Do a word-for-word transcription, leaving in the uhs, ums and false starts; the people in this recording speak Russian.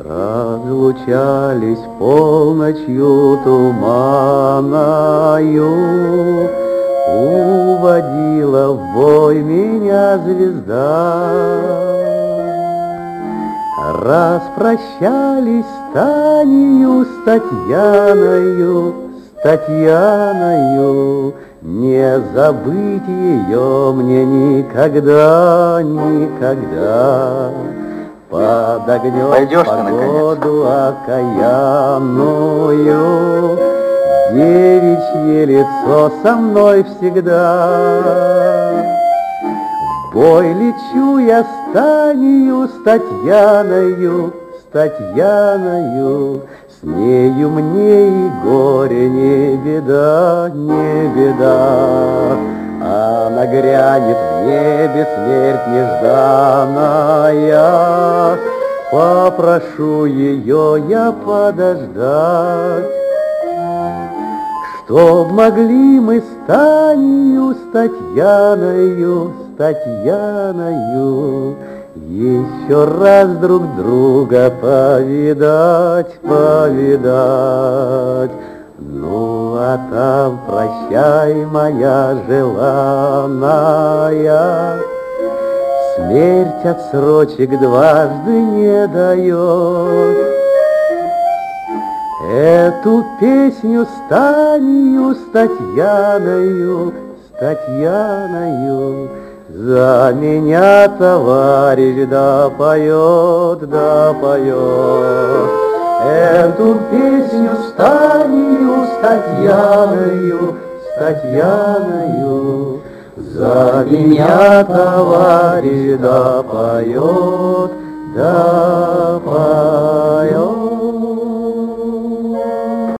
Разлучались полночью туманною, уводила в бой меня звезда. Распрощались с Танею, с Татьяною, с Татьяною, не забыть ее мне никогда, никогда. Под огнем погоду окаянную, девичье лицо со мной всегда. В бой лечу я с Танею, с Татьяною, с Татьяною, с нею мне и горе не беда, не беда. Она грянет в небе, смерть нежданная, попрошу ее я подождать. Чтоб могли мы с Танею, с Татьяною, с Татьяною еще раз друг друга повидать, повидать. Ну, а там прощай, моя желанная, смерть отсрочек дважды не дает. Эту песню с Танею, с Татьяною, с Татьяною за меня товарищ да поет, да поет. Эту песню с Танею, с Татьяною, с Татьяною за меня товарищ да поет, да